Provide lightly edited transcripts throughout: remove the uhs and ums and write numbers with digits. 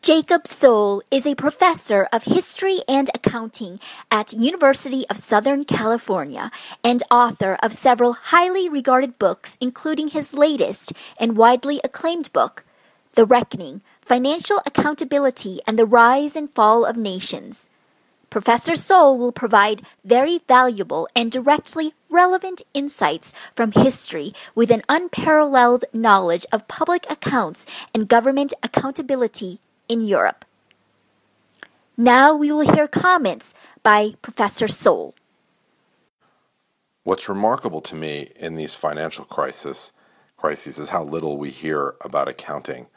Jacob Sohl is a professor of history and accounting at University of Southern California and author of several highly regarded books, including his latest and widely acclaimed book, The Reckoning: Financial Accountability and the Rise and Fall of Nations. Professor Sohl will provide very valuable and directly relevant insights from history with an unparalleled knowledge of public accounts and government accountability in Europe. Now we will hear comments by Professor Sohl. What's remarkable to me in these financial crises is how little we hear about accounting.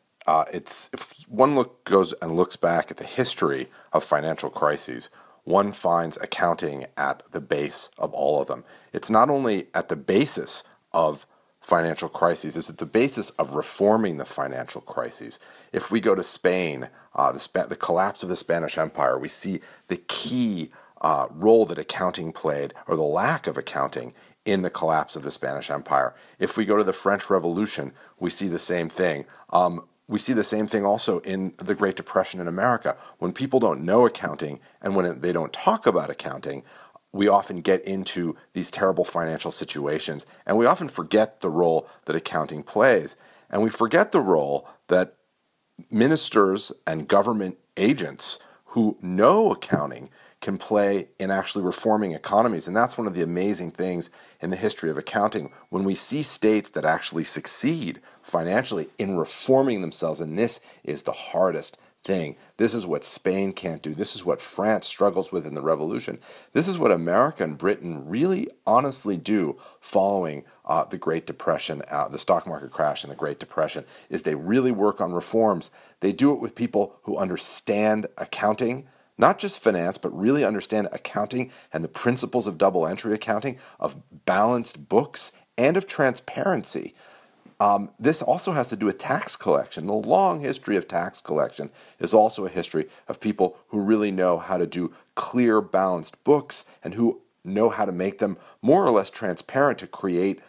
If one goes and looks back at the history of financial crises, one finds accounting at the base of all of them. It's not only at the basis of financial crises, it's at the basis of reforming the financial crises. If we go to Spain, the collapse of the Spanish Empire, we see the key role that accounting played, or the lack of accounting, in the collapse of the Spanish Empire. If we go to the French Revolution, we see the same thing. We see the same thing also in the Great Depression in America. When people don't know accounting and when they don't talk about accounting, we often get into these terrible financial situations, and we often forget the role that accounting plays. And we forget the role that ministers and government agents who know accounting can play in actually reforming economies. And that's one of the amazing things in the history of accounting, when we see states that actually succeed financially in reforming themselves. And this is the hardest thing. This is what Spain can't do. This is what France struggles with in the revolution. This is what America and Britain really honestly do following the Great Depression, the stock market crash and the Great Depression, is they really work on reforms. They do it with people who understand accounting, not just finance, but really understand accounting and the principles of double entry accounting, of balanced books, and of transparency. This also has to do with tax collection. The long history of tax collection is also a history of people who really know how to do clear, balanced books and who know how to make them more or less transparent to create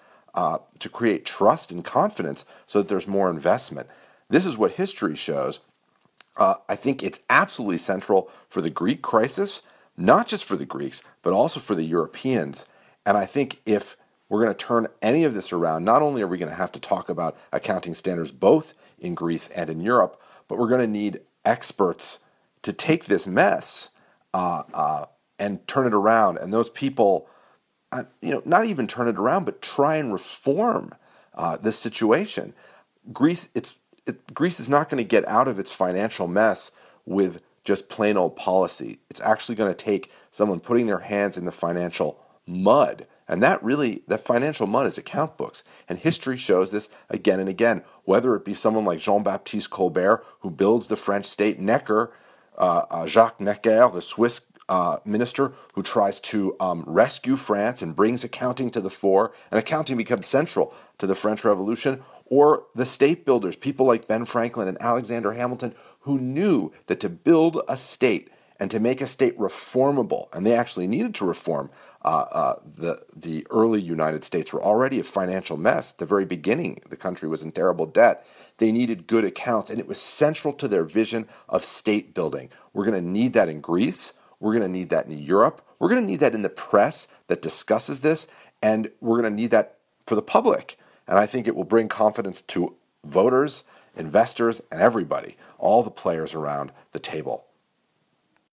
trust and confidence so that there's more investment. This is what history shows. I think it's absolutely central for the Greek crisis, not just for the Greeks, but also for the Europeans. And I think if we're going to turn any of this around, not only are we going to have to talk about accounting standards both in Greece and in Europe, but we're going to need experts to take this mess and turn it around. And those people, not even turn it around, but try and reform this situation. Greece is not going to get out of its financial mess with just plain old policy. It's actually going to take someone putting their hands in the financial mud. And that financial mud is account books. And history shows this again and again, whether it be someone like Jean-Baptiste Colbert, who builds the French state, Jacques Necker, the Swiss minister, who tries to rescue France and brings accounting to the fore, and accounting becomes central to the French Revolution, or the state builders, people like Ben Franklin and Alexander Hamilton, who knew that to build a state and to make a state reformable, and they actually needed to reform. The early United States were already a financial mess. At the very beginning, the country was in terrible debt. They needed good accounts, and it was central to their vision of state building. We're going to need that in Greece. We're going to need that in Europe. We're going to need that in the press that discusses this, and we're going to need that for the public. And I think it will bring confidence to voters, investors, and everybody, all the players around the table.